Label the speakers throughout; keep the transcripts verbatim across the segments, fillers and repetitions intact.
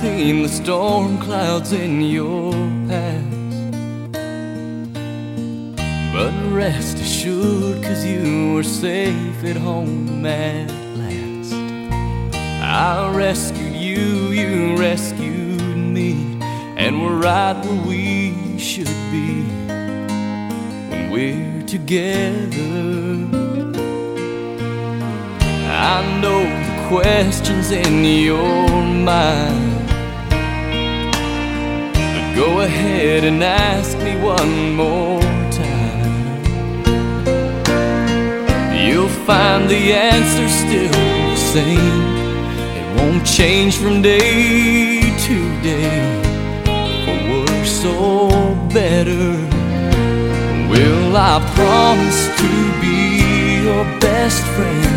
Speaker 1: between the storm clouds in your past. But rest assured, 'cause you were safe at home at last. I rescued you, you rescued me, and we're right where we should be when we're together. I know the questions in your mind, but go ahead and ask me one more time. You'll find the answer still the same. It won't change from day to day, for worse or better. Will I promise to be your best friend?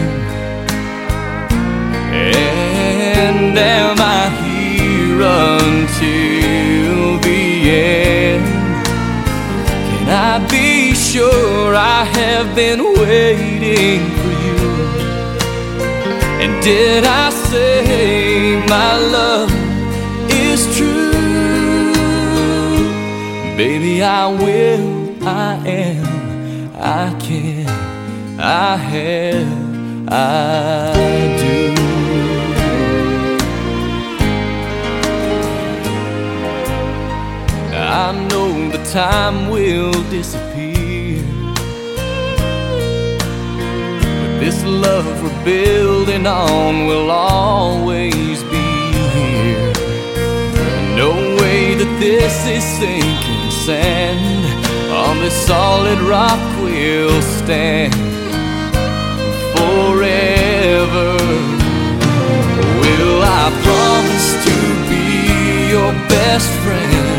Speaker 1: And am I here until the end? Can I be sure I have been waiting for you? And did I say my love is true? Baby, I will, I am, I can, I have, I do. I know the time will disappear, but this love we're building on will always be here. No way that this is sinking sand. On this solid rock we'll stand forever. Will I promise to be your best friend?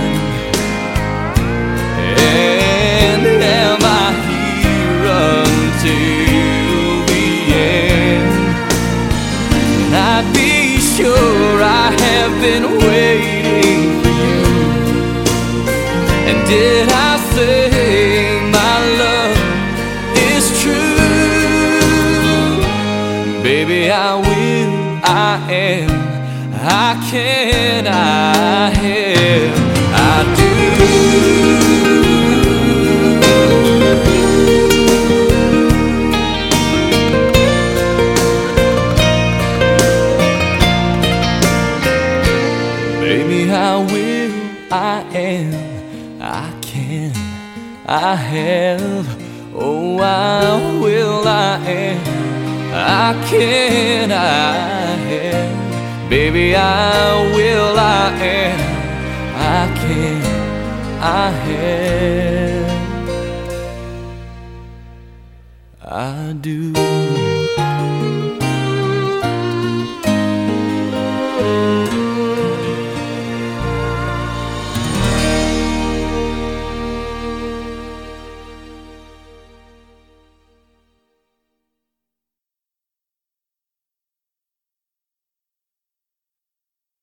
Speaker 1: And am I here until the end? Can I be sure I have been waiting for you? And did I say my love is true? Baby, I will, I am, I can, I have, I do. I will, I am, I can, I have. Oh, I will, I am, I can, I have. Baby, I will, I am, I can, I have, I do.